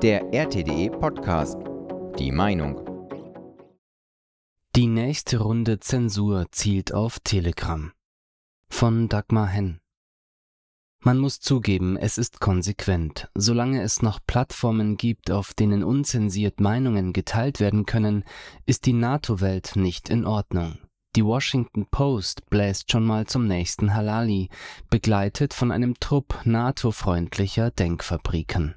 Der RTDE Podcast. Die Meinung. Die nächste Runde Zensur zielt auf Telegram. Von Dagmar Henn. Man muss zugeben, es ist konsequent. Solange es noch Plattformen gibt, auf denen unzensiert Meinungen geteilt werden können, ist die NATO-Welt nicht in Ordnung. Die Washington Post bläst schon mal zum nächsten Halali, begleitet von einem Trupp NATO-freundlicher Denkfabriken.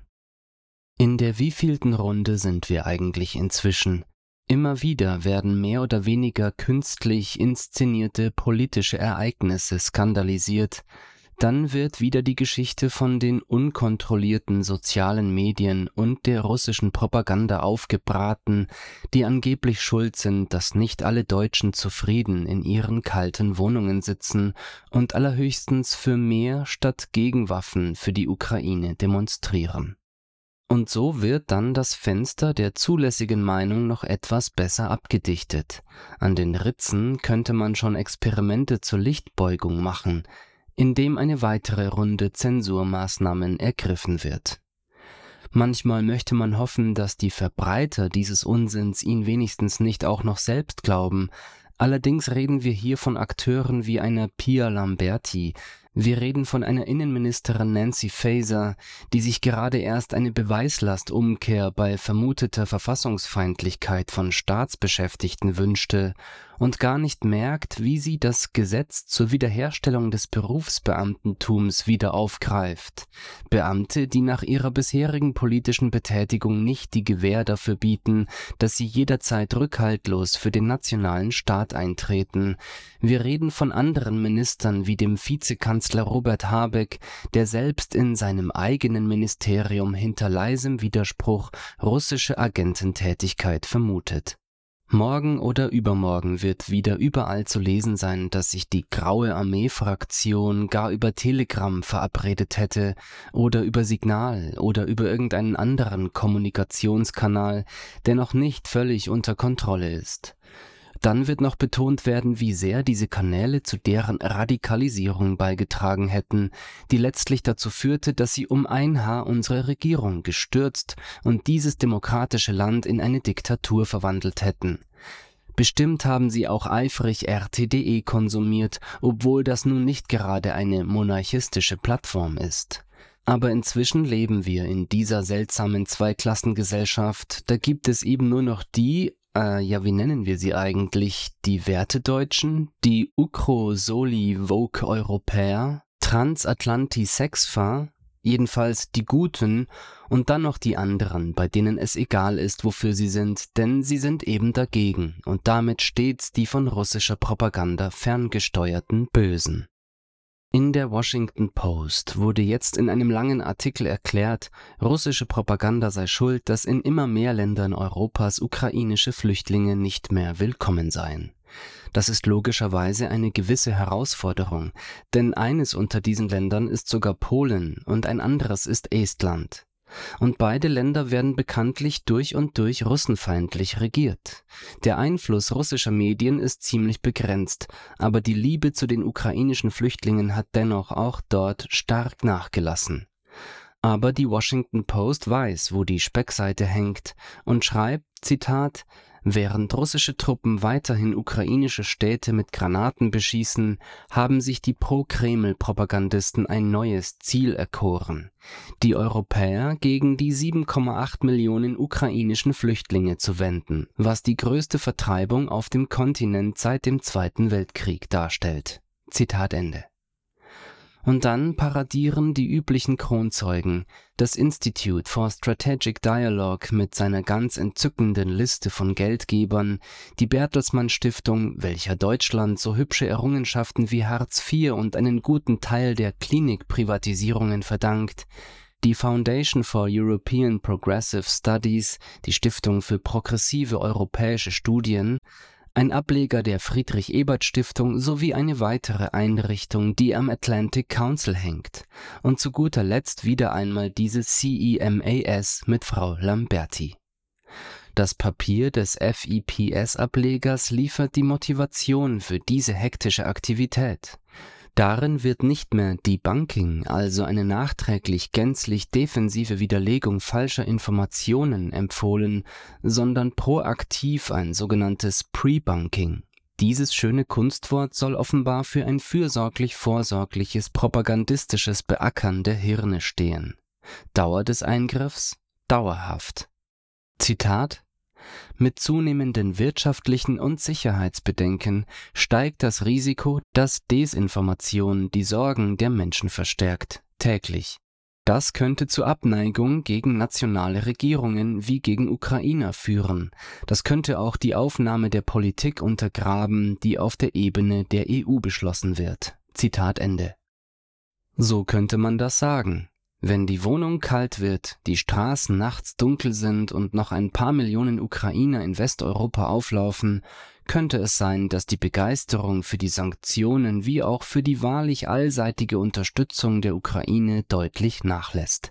In der wievielten Runde sind wir eigentlich inzwischen? Immer wieder werden mehr oder weniger künstlich inszenierte politische Ereignisse skandalisiert. Dann wird wieder die Geschichte von den unkontrollierten sozialen Medien und der russischen Propaganda aufgebraten, die angeblich schuld sind, dass nicht alle Deutschen zufrieden in ihren kalten Wohnungen sitzen und allerhöchstens für mehr statt Gegenwaffen für die Ukraine demonstrieren. Und so wird dann das Fenster der zulässigen Meinung noch etwas besser abgedichtet. An den Ritzen könnte man schon Experimente zur Lichtbeugung machen, indem eine weitere Runde Zensurmaßnahmen ergriffen wird. Manchmal möchte man hoffen, dass die Verbreiter dieses Unsinns ihn wenigstens nicht auch noch selbst glauben. Allerdings reden wir hier von Akteuren wie einer Pia Lamberti. Wir reden von einer Innenministerin Nancy Faeser, die sich gerade erst eine Beweislastumkehr bei vermuteter Verfassungsfeindlichkeit von Staatsbeschäftigten wünschte und gar nicht merkt, wie sie das Gesetz zur Wiederherstellung des Berufsbeamtentums wieder aufgreift. Beamte, die nach ihrer bisherigen politischen Betätigung nicht die Gewähr dafür bieten, dass sie jederzeit rückhaltlos für den nationalen Staat eintreten. Wir reden von anderen Ministern wie dem Vizekanzler Robert Habeck, der selbst in seinem eigenen Ministerium hinter leisem Widerspruch russische Agententätigkeit vermutet. Morgen oder übermorgen wird wieder überall zu lesen sein, dass sich die Graue Armee-Fraktion gar über Telegram verabredet hätte oder über Signal oder über irgendeinen anderen Kommunikationskanal, der noch nicht völlig unter Kontrolle ist. Dann wird noch betont werden, wie sehr diese Kanäle zu deren Radikalisierung beigetragen hätten, die letztlich dazu führte, dass sie um ein Haar unsere Regierung gestürzt und dieses demokratische Land in eine Diktatur verwandelt hätten. Bestimmt haben sie auch eifrig RTDE konsumiert, obwohl das nun nicht gerade eine monarchistische Plattform ist. Aber inzwischen leben wir in dieser seltsamen Zweiklassengesellschaft, da gibt es eben nur noch die, wie nennen wir sie eigentlich? Die Wertedeutschen, die Ukro-Soli-Vogue-Europäer, Transatlanti-Sexfa, jedenfalls die Guten und dann noch die anderen, bei denen es egal ist, wofür sie sind, denn sie sind eben dagegen und damit stets die von russischer Propaganda ferngesteuerten Bösen. In der Washington Post wurde jetzt in einem langen Artikel erklärt, russische Propaganda sei schuld, dass in immer mehr Ländern Europas ukrainische Flüchtlinge nicht mehr willkommen seien. Das ist logischerweise eine gewisse Herausforderung, denn eines unter diesen Ländern ist sogar Polen und ein anderes ist Estland. Und beide Länder werden bekanntlich durch und durch russenfeindlich regiert. Der Einfluss russischer Medien ist ziemlich begrenzt, aber die Liebe zu den ukrainischen Flüchtlingen hat dennoch auch dort stark nachgelassen. Aber die Washington Post weiß, wo die Speckseite hängt und schreibt, Zitat, während russische Truppen weiterhin ukrainische Städte mit Granaten beschießen, haben sich die Pro-Kreml-Propagandisten ein neues Ziel erkoren: die Europäer gegen die 7,8 Millionen ukrainischen Flüchtlinge zu wenden, was die größte Vertreibung auf dem Kontinent seit dem Zweiten Weltkrieg darstellt. Zitat Ende. Und dann paradieren die üblichen Kronzeugen, das Institute for Strategic Dialogue mit seiner ganz entzückenden Liste von Geldgebern, die Bertelsmann Stiftung, welcher Deutschland so hübsche Errungenschaften wie Hartz IV und einen guten Teil der Klinikprivatisierungen verdankt, die Foundation for European Progressive Studies, die Stiftung für progressive europäische Studien, ein Ableger der Friedrich-Ebert-Stiftung sowie eine weitere Einrichtung, die am Atlantic Council hängt. Und zu guter Letzt wieder einmal diese CEMAS mit Frau Lamberti. Das Papier des FIPS-Ablegers liefert die Motivation für diese hektische Aktivität. Darin wird nicht mehr Debunking, also eine nachträglich gänzlich defensive Widerlegung falscher Informationen, empfohlen, sondern proaktiv ein sogenanntes Prebunking. Dieses schöne Kunstwort soll offenbar für ein fürsorglich-vorsorgliches propagandistisches Beackern der Hirne stehen. Dauer des Eingriffs? Dauerhaft. Zitat: Mit zunehmenden wirtschaftlichen und Sicherheitsbedenken steigt das Risiko, dass Desinformation die Sorgen der Menschen verstärkt, täglich. Das könnte zu Abneigung gegen nationale Regierungen wie gegen Ukrainer führen. Das könnte auch die Aufnahme der Politik untergraben, die auf der Ebene der EU beschlossen wird. Zitat Ende. So könnte man das sagen. Wenn die Wohnung kalt wird, die Straßen nachts dunkel sind und noch ein paar Millionen Ukrainer in Westeuropa auflaufen, könnte es sein, dass die Begeisterung für die Sanktionen wie auch für die wahrlich allseitige Unterstützung der Ukraine deutlich nachlässt.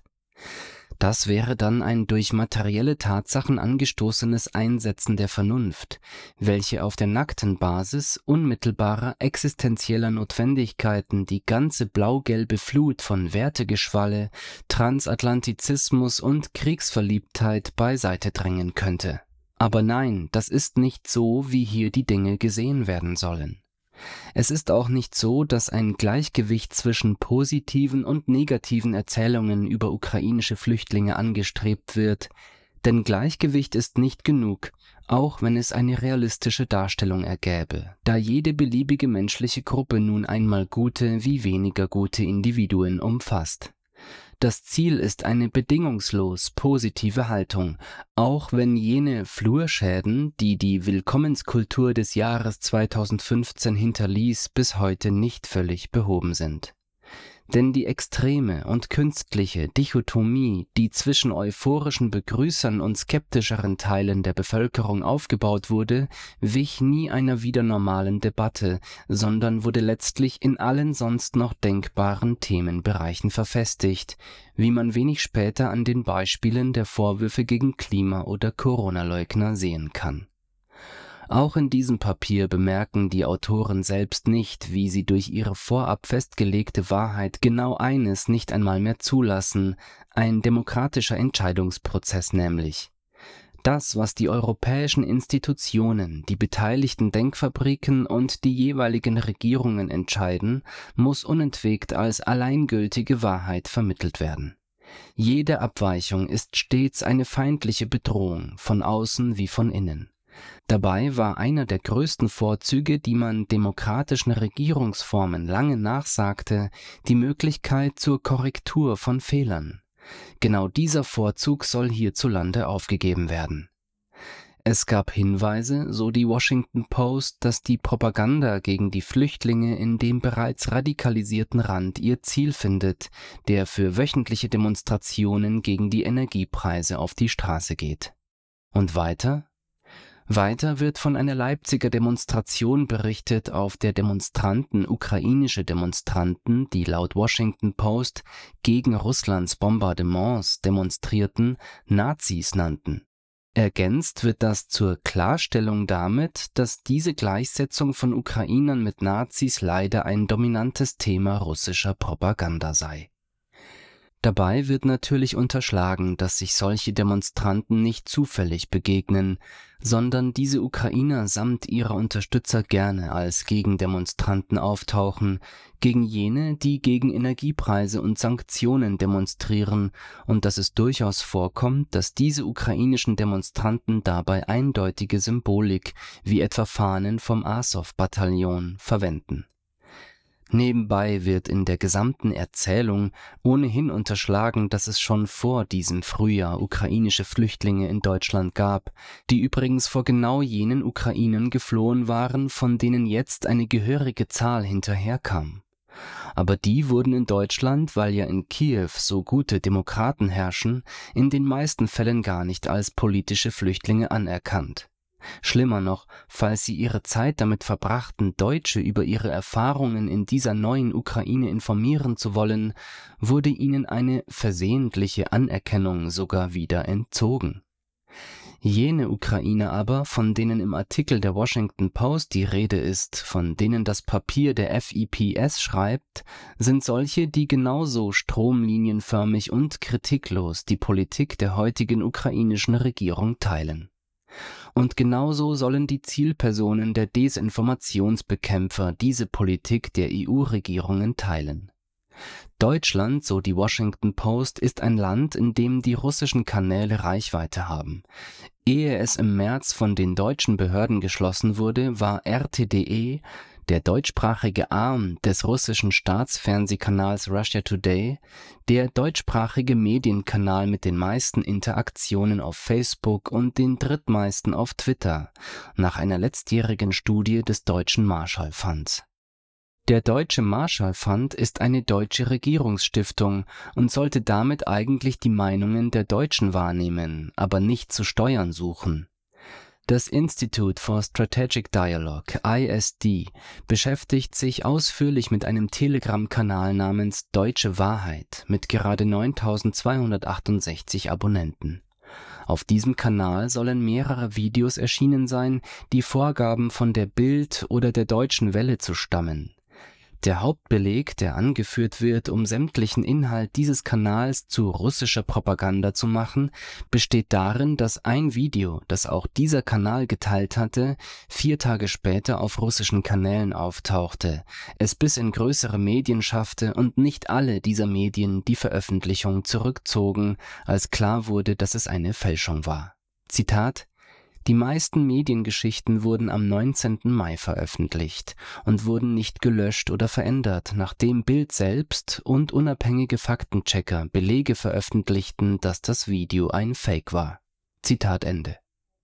Das wäre dann ein durch materielle Tatsachen angestoßenes Einsetzen der Vernunft, welche auf der nackten Basis unmittelbarer existenzieller Notwendigkeiten die ganze blau-gelbe Flut von Wertegeschwalle, Transatlantizismus und Kriegsverliebtheit beiseite drängen könnte. Aber nein, das ist nicht so, wie hier die Dinge gesehen werden sollen. Es ist auch nicht so, dass ein Gleichgewicht zwischen positiven und negativen Erzählungen über ukrainische Flüchtlinge angestrebt wird, denn Gleichgewicht ist nicht genug, auch wenn es eine realistische Darstellung ergäbe, da jede beliebige menschliche Gruppe nun einmal gute wie weniger gute Individuen umfasst. Das Ziel ist eine bedingungslos positive Haltung, auch wenn jene Flurschäden, die die Willkommenskultur des Jahres 2015 hinterließ, bis heute nicht völlig behoben sind. Denn die extreme und künstliche Dichotomie, die zwischen euphorischen Begrüßern und skeptischeren Teilen der Bevölkerung aufgebaut wurde, wich nie einer wieder normalen Debatte, sondern wurde letztlich in allen sonst noch denkbaren Themenbereichen verfestigt, wie man wenig später an den Beispielen der Vorwürfe gegen Klima- oder Corona-Leugner sehen kann. Auch in diesem Papier bemerken die Autoren selbst nicht, wie sie durch ihre vorab festgelegte Wahrheit genau eines nicht einmal mehr zulassen, ein demokratischer Entscheidungsprozess nämlich. Das, was die europäischen Institutionen, die beteiligten Denkfabriken und die jeweiligen Regierungen entscheiden, muss unentwegt als alleingültige Wahrheit vermittelt werden. Jede Abweichung ist stets eine feindliche Bedrohung, von außen wie von innen. Dabei war einer der größten Vorzüge, die man demokratischen Regierungsformen lange nachsagte, die Möglichkeit zur Korrektur von Fehlern. Genau dieser Vorzug soll hierzulande aufgegeben werden. Es gab Hinweise, so die Washington Post, dass die Propaganda gegen die Flüchtlinge in dem bereits radikalisierten Rand ihr Ziel findet, der für wöchentliche Demonstrationen gegen die Energiepreise auf die Straße geht. Und weiter? Weiter wird von einer Leipziger Demonstration berichtet, auf der Demonstranten ukrainische Demonstranten, die laut Washington Post gegen Russlands Bombardements demonstrierten, Nazis nannten. Ergänzt wird das zur Klarstellung damit, dass diese Gleichsetzung von Ukrainern mit Nazis leider ein dominantes Thema russischer Propaganda sei. Dabei wird natürlich unterschlagen, dass sich solche Demonstranten nicht zufällig begegnen, sondern diese Ukrainer samt ihrer Unterstützer gerne als Gegendemonstranten auftauchen, gegen jene, die gegen Energiepreise und Sanktionen demonstrieren, und dass es durchaus vorkommt, dass diese ukrainischen Demonstranten dabei eindeutige Symbolik, wie etwa Fahnen vom Asow-Bataillon, verwenden. Nebenbei wird in der gesamten Erzählung ohnehin unterschlagen, dass es schon vor diesem Frühjahr ukrainische Flüchtlinge in Deutschland gab, die übrigens vor genau jenen Ukrainern geflohen waren, von denen jetzt eine gehörige Zahl hinterherkam. Aber die wurden in Deutschland, weil ja in Kiew so gute Demokraten herrschen, in den meisten Fällen gar nicht als politische Flüchtlinge anerkannt. Schlimmer noch, falls sie ihre Zeit damit verbrachten, Deutsche über ihre Erfahrungen in dieser neuen Ukraine informieren zu wollen, wurde ihnen eine versehentliche Anerkennung sogar wieder entzogen. Jene Ukrainer aber, von denen im Artikel der Washington Post die Rede ist, von denen das Papier der FIPS schreibt, sind solche, die genauso stromlinienförmig und kritiklos die Politik der heutigen ukrainischen Regierung teilen. Und genauso sollen die Zielpersonen der Desinformationsbekämpfer diese Politik der EU-Regierungen teilen. Deutschland, so die Washington Post, ist ein Land, in dem die russischen Kanäle Reichweite haben. Ehe es im März von den deutschen Behörden geschlossen wurde, war RT.de, der deutschsprachige Arm des russischen Staatsfernsehkanals Russia Today, der deutschsprachige Medienkanal mit den meisten Interaktionen auf Facebook und den drittmeisten auf Twitter, nach einer letztjährigen Studie des Deutschen Marshall-Funds. Der Deutsche Marshall-Fund ist eine deutsche Regierungsstiftung und sollte damit eigentlich die Meinungen der Deutschen wahrnehmen, aber nicht zu steuern suchen. Das Institute for Strategic Dialogue, ISD, beschäftigt sich ausführlich mit einem Telegram-Kanal namens Deutsche Wahrheit mit gerade 9.268 Abonnenten. Auf diesem Kanal sollen mehrere Videos erschienen sein, die Vorgaben von der Bild oder der Deutschen Welle zu stammen. Der Hauptbeleg, der angeführt wird, um sämtlichen Inhalt dieses Kanals zu russischer Propaganda zu machen, besteht darin, dass ein Video, das auch dieser Kanal geteilt hatte, 4 Tage später auf russischen Kanälen auftauchte, es bis in größere Medien schaffte und nicht alle dieser Medien die Veröffentlichung zurückzogen, als klar wurde, dass es eine Fälschung war. Zitat: Die meisten Mediengeschichten wurden am 19. Mai veröffentlicht und wurden nicht gelöscht oder verändert, nachdem Bild selbst und unabhängige Faktenchecker Belege veröffentlichten, dass das Video ein Fake war. Zitat Ende.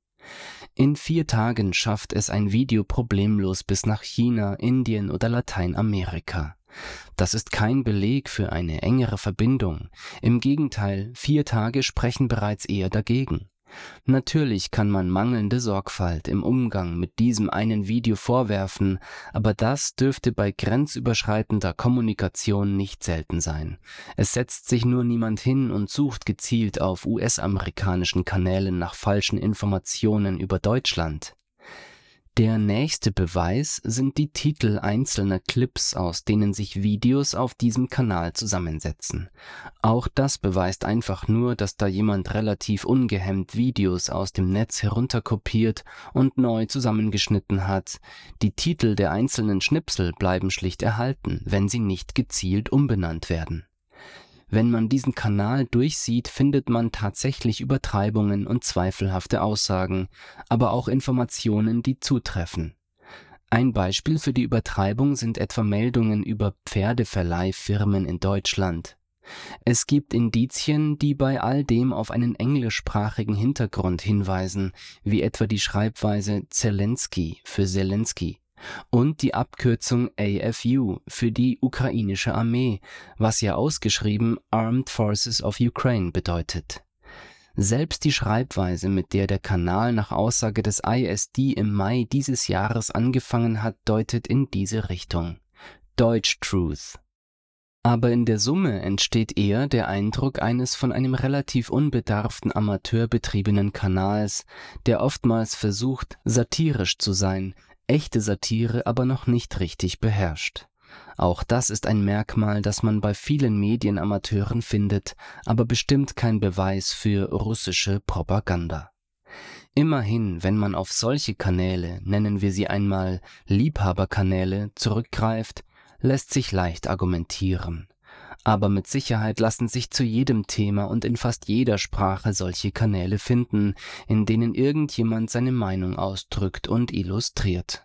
In 4 Tagen schafft es ein Video problemlos bis nach China, Indien oder Lateinamerika. Das ist kein Beleg für eine engere Verbindung. Im Gegenteil, 4 Tage sprechen bereits eher dagegen. Natürlich kann man mangelnde Sorgfalt im Umgang mit diesem einen Video vorwerfen, aber das dürfte bei grenzüberschreitender Kommunikation nicht selten sein. Es setzt sich nur niemand hin und sucht gezielt auf US-amerikanischen Kanälen nach falschen Informationen über Deutschland. Der nächste Beweis sind die Titel einzelner Clips, aus denen sich Videos auf diesem Kanal zusammensetzen. Auch das beweist einfach nur, dass da jemand relativ ungehemmt Videos aus dem Netz herunterkopiert und neu zusammengeschnitten hat. Die Titel der einzelnen Schnipsel bleiben schlicht erhalten, wenn sie nicht gezielt umbenannt werden. Wenn man diesen Kanal durchsieht, findet man tatsächlich Übertreibungen und zweifelhafte Aussagen, aber auch Informationen, die zutreffen. Ein Beispiel für die Übertreibung sind etwa Meldungen über Pferdeverleihfirmen in Deutschland. Es gibt Indizien, die bei all dem auf einen englischsprachigen Hintergrund hinweisen, wie etwa die Schreibweise Zelensky für Zelensky und die Abkürzung AFU für die ukrainische Armee, was ja ausgeschrieben Armed Forces of Ukraine bedeutet. Selbst die Schreibweise, mit der der Kanal nach Aussage des ISD im Mai dieses Jahres angefangen hat, deutet in diese Richtung. Deutsch Truth. Aber in der Summe entsteht eher der Eindruck eines von einem relativ unbedarften Amateur betriebenen Kanals, der oftmals versucht, satirisch zu sein, echte Satire aber noch nicht richtig beherrscht. Auch das ist ein Merkmal, das man bei vielen Medienamateuren findet, aber bestimmt kein Beweis für russische Propaganda. Immerhin, wenn man auf solche Kanäle, nennen wir sie einmal Liebhaberkanäle, zurückgreift, lässt sich leicht argumentieren. Aber mit Sicherheit lassen sich zu jedem Thema und in fast jeder Sprache solche Kanäle finden, in denen irgendjemand seine Meinung ausdrückt und illustriert.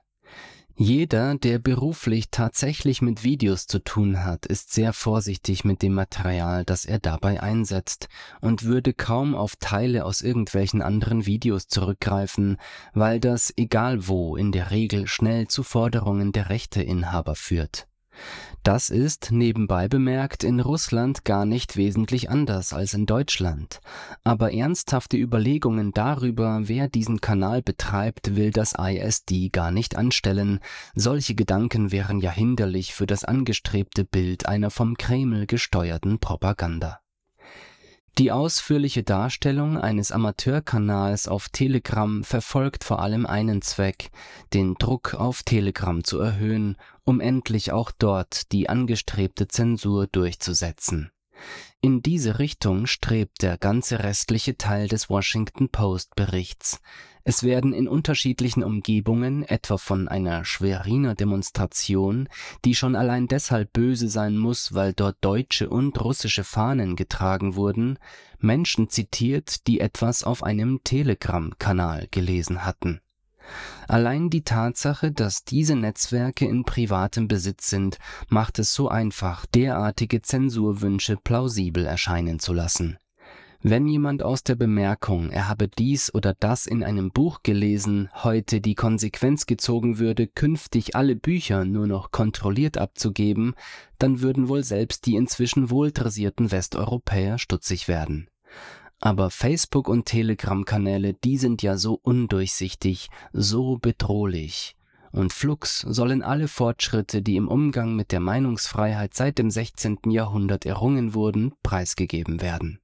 Jeder, der beruflich tatsächlich mit Videos zu tun hat, ist sehr vorsichtig mit dem Material, das er dabei einsetzt, und würde kaum auf Teile aus irgendwelchen anderen Videos zurückgreifen, weil das, egal wo, in der Regel schnell zu Forderungen der Rechteinhaber führt. Das ist, nebenbei bemerkt, in Russland gar nicht wesentlich anders als in Deutschland. Aber ernsthafte Überlegungen darüber, wer diesen Kanal betreibt, will das ISD gar nicht anstellen. Solche Gedanken wären ja hinderlich für das angestrebte Bild einer vom Kreml gesteuerten Propaganda. Die ausführliche Darstellung eines Amateurkanals auf Telegram verfolgt vor allem einen Zweck: den Druck auf Telegram zu erhöhen, um endlich auch dort die angestrebte Zensur durchzusetzen. In diese Richtung strebt der ganze restliche Teil des Washington-Post-Berichts. Es werden in unterschiedlichen Umgebungen, etwa von einer Schweriner Demonstration, die schon allein deshalb böse sein muss, weil dort deutsche und russische Fahnen getragen wurden, Menschen zitiert, die etwas auf einem Telegram-Kanal gelesen hatten. Allein die Tatsache, dass diese Netzwerke in privatem Besitz sind, macht es so einfach, derartige Zensurwünsche plausibel erscheinen zu lassen. Wenn jemand aus der Bemerkung, er habe dies oder das in einem Buch gelesen, heute die Konsequenz gezogen würde, künftig alle Bücher nur noch kontrolliert abzugeben, dann würden wohl selbst die inzwischen wohldressierten Westeuropäer stutzig werden. Aber Facebook- und Telegram-Kanäle, die sind ja so undurchsichtig, so bedrohlich. Und flugs sollen alle Fortschritte, die im Umgang mit der Meinungsfreiheit seit dem 16. Jahrhundert errungen wurden, preisgegeben werden.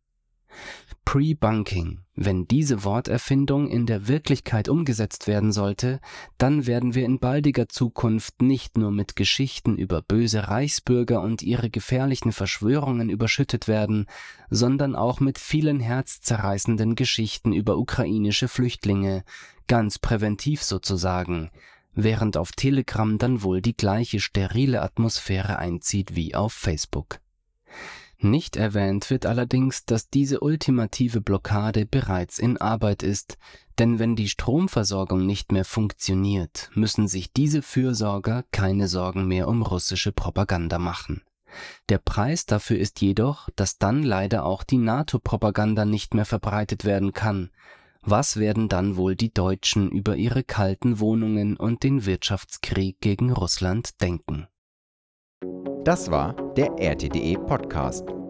Pre-Bunking. Wenn diese Worterfindung in der Wirklichkeit umgesetzt werden sollte, dann werden wir in baldiger Zukunft nicht nur mit Geschichten über böse Reichsbürger und ihre gefährlichen Verschwörungen überschüttet werden, sondern auch mit vielen herzzerreißenden Geschichten über ukrainische Flüchtlinge, ganz präventiv sozusagen, während auf Telegram dann wohl die gleiche sterile Atmosphäre einzieht wie auf Facebook. Nicht erwähnt wird allerdings, dass diese ultimative Blockade bereits in Arbeit ist, denn wenn die Stromversorgung nicht mehr funktioniert, müssen sich diese Fürsorger keine Sorgen mehr um russische Propaganda machen. Der Preis dafür ist jedoch, dass dann leider auch die NATO-Propaganda nicht mehr verbreitet werden kann. Was werden dann wohl die Deutschen über ihre kalten Wohnungen und den Wirtschaftskrieg gegen Russland denken? Das war der RTDE Podcast.